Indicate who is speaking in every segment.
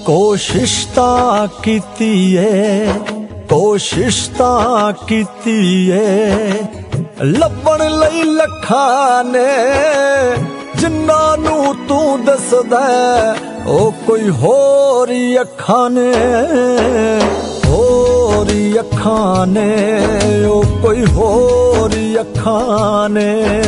Speaker 1: कोशिश तां कीती है, कोशिश तां कीती है लभण लई लखां ने, जिन्ना नू तू दसदा ओ कोई होर अखां ने, होर अखां ने, ओ कोई होर अखां ने।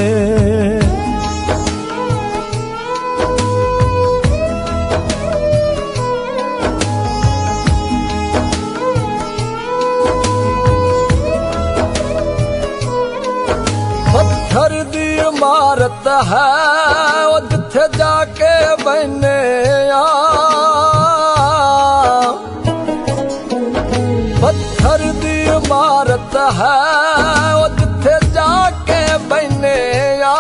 Speaker 1: पत्थर दी इमारत है ओ जिथे जाके बहने आ, पत्थर दी इमारत है ओ जिथे जाके बहने आ,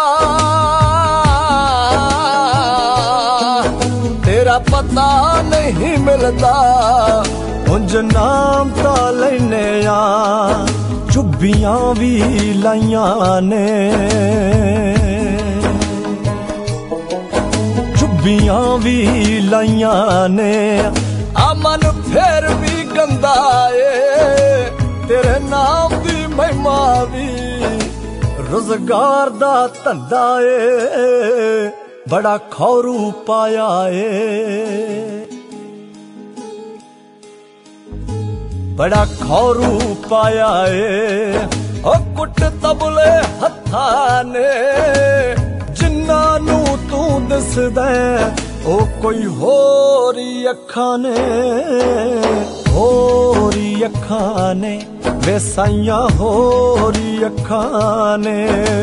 Speaker 1: तेरा पता नहीं मिलता उंज नाम ता लेने आ, चुब्बियां भी लाइयां ने, चुब्बियां भी लाइयां ने, अमन फिर भी गंदा ए, तेरे नाम दी महिमा भी रोजगार दा धंधा ए, बड़ा खौरू पाया ए, बड़ा खौरू पाया ए, ओ कुट तबले हत्थां ने, जिन्ना नू तू दसदा ओ कोई होर अखां ने, होर अखां ने, वे साइयां होर अखां ने।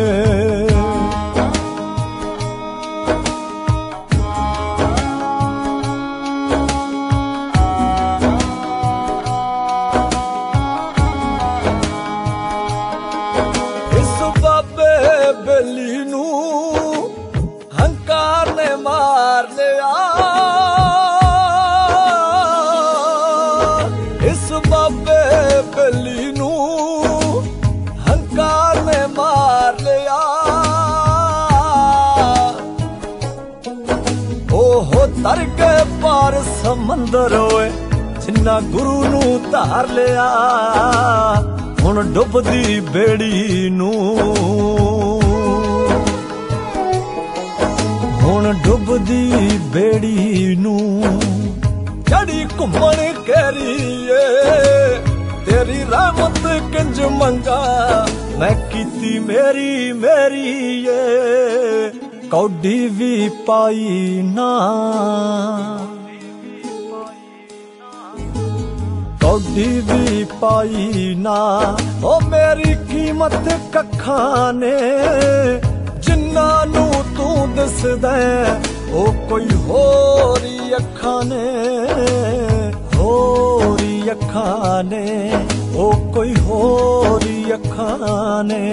Speaker 1: बेली नू हंकार ने मार लिया, इस बाबे बेली नू हंकार ने मार लिया, ओहो तर के पार समंदर होए जिन्ना गुरु नू धार लिया, हुण डुबदी बेड़ी नू, हुण डुबदी बेड़ी नू जड़ी घुमण करिए, तेरी रहमत किंज मंगा मैं कीती मेरी मेरी ये, कौडी भी पाई ना, कौडी भी पाई ना, ओ मेरी कीमत कखां ने, जिन्ना नू तू दसदा ओ कोई होर अखां ने, होर अखां ने, ओ कोई होर अखां ने।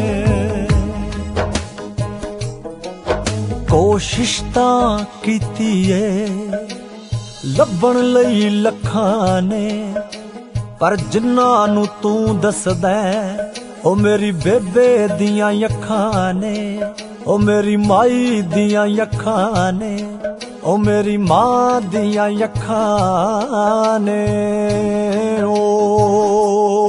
Speaker 1: कोशिश तां कीती है लभण लई लखां ने, पर जिन्ना नू तू दसदा ओ मेरी बेबे दियां अखां ने, ओ मेरी माई दियां अखां ने, ओ मेरी मां दियां अखां ने, ओ